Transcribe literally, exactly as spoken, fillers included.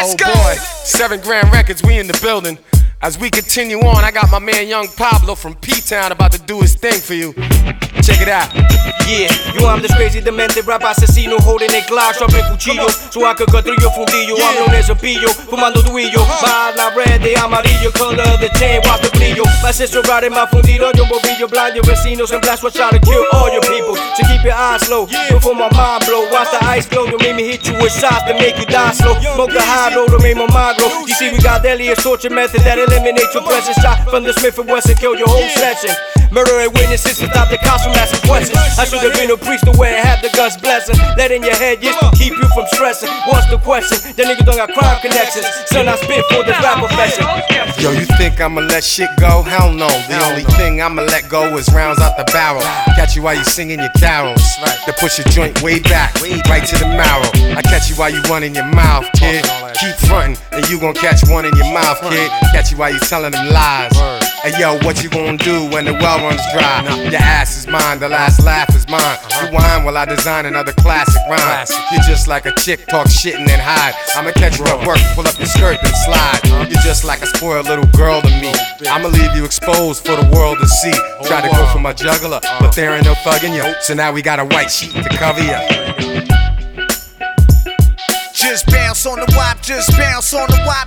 Let's oh go. Boy, Seven Grand Records, we in the building. As we continue on, I got my man Young Pablo from P-Town about to do his thing for you. Check it out. Yeah, yo, I'm this crazy demente rap asesino holding a Glock, dropping cuchillo, so I could cut through your fundillo. I'm known as a pillo, fumando duillo. Bala red de amarillo, color of the chain, watch the brillo. My sister riding my fundido, yo movillo, blind your vecinos and blast what try to kill all your people. So keep your eyes low, before my mind blow. Watch the ice glow, you made me hit you with shots that make you die slow. Smoke the high road to make my mind grow. You see we got deadly torture method that eliminate your presence. Shot from the Smith and Wesson, kill your whole section. Murdering witnesses without the cops from asking questions. I should have been a priest to where I had the God's blessing. Let in your head just to keep you from stressing. What's the question? That nigga don't got crime connections. Son, I spit for this rap profession. Yo, you think I'ma let shit go? Hell no. The only thing I'ma let go is rounds out the barrel. Catch you while you singing your carols. To push your joint way back, right to the marrow. I catch you while you running your mouth, kid. Keep frontin', and you gon' catch one in your mouth, kid. Catch you while you telling them lies. Hey yo, what you gonna do when the well runs dry? Your ass is mine, the last laugh is mine. You whine while I design another classic rhyme. You're just like a chick, talk shit and then hide. I'ma catch you at work, pull up your skirt and slide. You're just like a spoiled little girl to me. I'ma leave you exposed for the world to see. Try to go for my juggler, but there ain't no thugging you. So now we got a white sheet to cover you. Just bounce on the wop, just bounce on the wop.